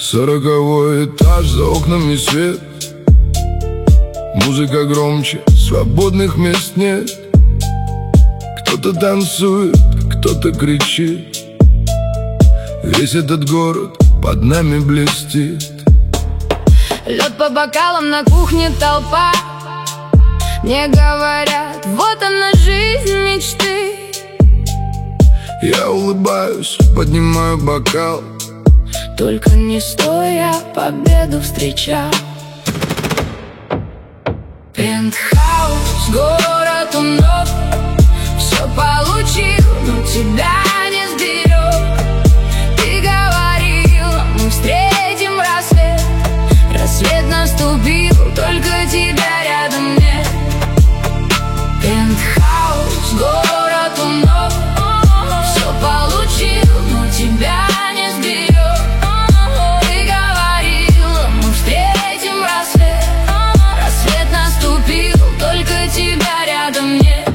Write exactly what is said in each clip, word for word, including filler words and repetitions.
Сороковой этаж, за окнами свет, музыка громче, свободных мест нет. Кто-то танцует, кто-то кричит, весь этот город под нами блестит. Лед по бокалам, на кухне толпа. Мне говорят, вот она жизнь мечты. Я улыбаюсь, поднимаю бокал, только не стоя победу встречал. Пентхаус, город у ног, все получил, но тебя не сберег. Ты говорила, мы встретим рассвет. Рассвет наступил, только тебя рядом нет. Пентхаус, город у ног, все получил, но тебя не сберег. Ты говорила, мы встретим рассвет. Рассвет наступил, только тебя рядом нет.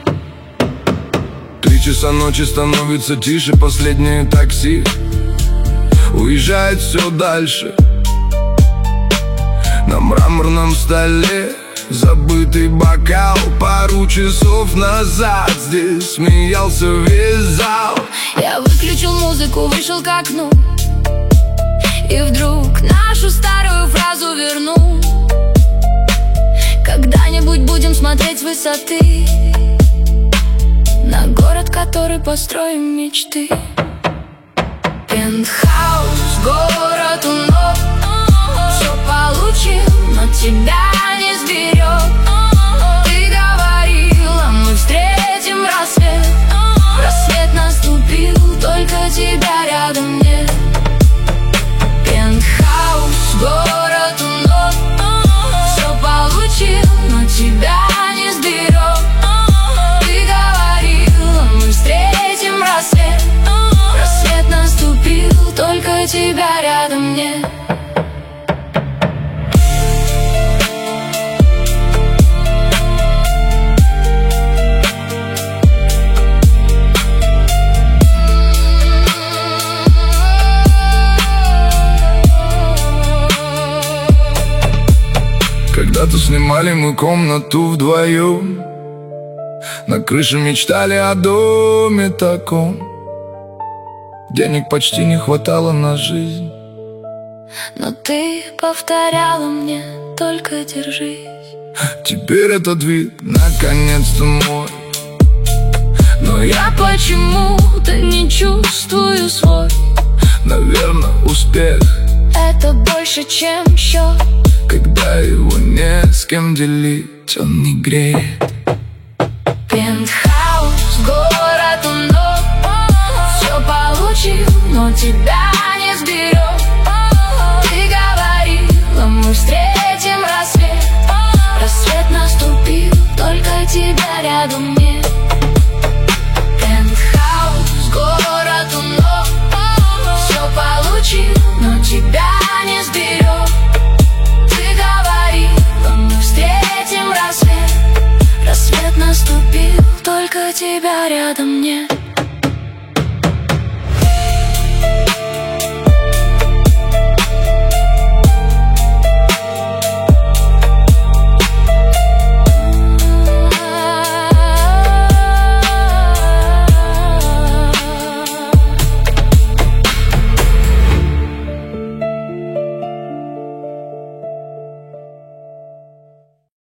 Три часа ночи, становится тише, последнее такси уезжает все дальше. На мраморном столе забытый бокал. Пару часов назад здесь смеялся весь зал. Я выключил музыку, вышел к окну, и вдруг нашу старую фразу вернул. Когда-нибудь будем смотреть с высоты на город, который построим мечты. Пентхаус, город у ног, все получил, но тебя не сберег. Ты говорила, мы встретим рассвет. Рассвет наступил, только тебя рядом нет. Пентхаус, город у ног, все получил, но тебя не сберег. Ты говорила, мы встретим рассвет. Рассвет наступил, только тебя рядом нет. Когда-то снимали мы комнату вдвоем, на крыше мечтали о доме таком. Денег почти не хватало на жизнь, но ты повторяла мне, только держись. Теперь этот вид наконец-то мой, но я почему-то не чувствую свой. Наверное, успех — это больше, чем счет. Когда его не с кем делить, он не греет. Пентхаус, город у ног, все получил, но тебя не сберег. Ты говорила, мы встретим рассвет. Рассвет наступил, только тебя рядом нет. Пентхаус, город у ног, все получил, но тебя не сберег. Рассвет наступил, только тебя рядом нет.